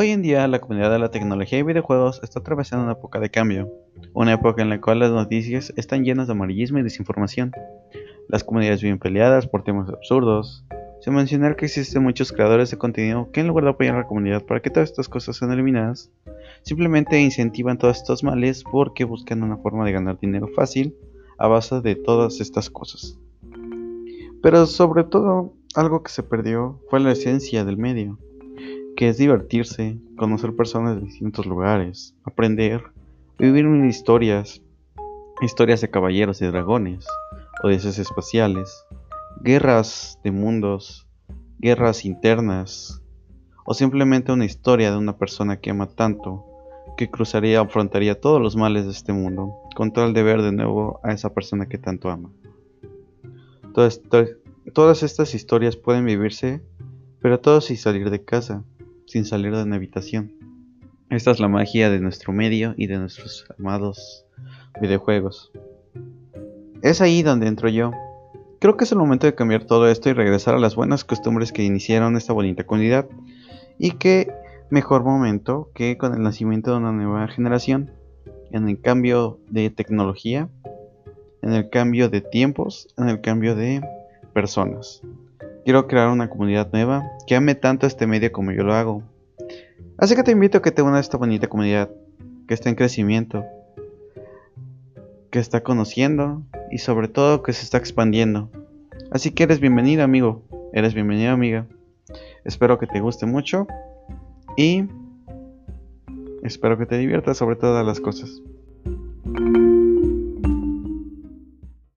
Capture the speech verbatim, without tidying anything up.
Hoy en día la comunidad de la tecnología y videojuegos está atravesando una época de cambio, una época en la cual las noticias están llenas de amarillismo y desinformación. Las comunidades viven peleadas por temas absurdos, sin mencionar que existen muchos creadores de contenido que en lugar de apoyar a la comunidad para que todas estas cosas sean eliminadas, simplemente incentivan todos estos males porque buscan una forma de ganar dinero fácil a base de todas estas cosas. Pero sobre todo, algo que se perdió fue la esencia del medio, que es divertirse, conocer personas de distintos lugares, aprender, vivir mil historias, historias de caballeros y dragones, odiseas espaciales, guerras de mundos, guerras internas, o simplemente una historia de una persona que ama tanto, que cruzaría o afrontaría todos los males de este mundo, con tal de ver de nuevo a esa persona que tanto ama. Todas, to- todas estas historias pueden vivirse, pero todo sin salir de casa, sin salir de una habitación. Esta es la magia de nuestro medio y de nuestros amados videojuegos. Es ahí donde entro yo. Creo que es el momento de cambiar todo esto y regresar a las buenas costumbres que iniciaron esta bonita comunidad. Y qué mejor momento que con el nacimiento de una nueva generación, en el cambio de tecnología, en el cambio de tiempos, en el cambio de personas. Quiero crear una comunidad nueva que ame tanto este medio como yo lo hago. Así que te invito a que te unas a esta bonita comunidad que está en crecimiento, que está conociendo y sobre todo que se está expandiendo. Así que eres bienvenido, amigo, eres bienvenida, amiga. Espero que te guste mucho y espero que te diviertas sobre todas las cosas.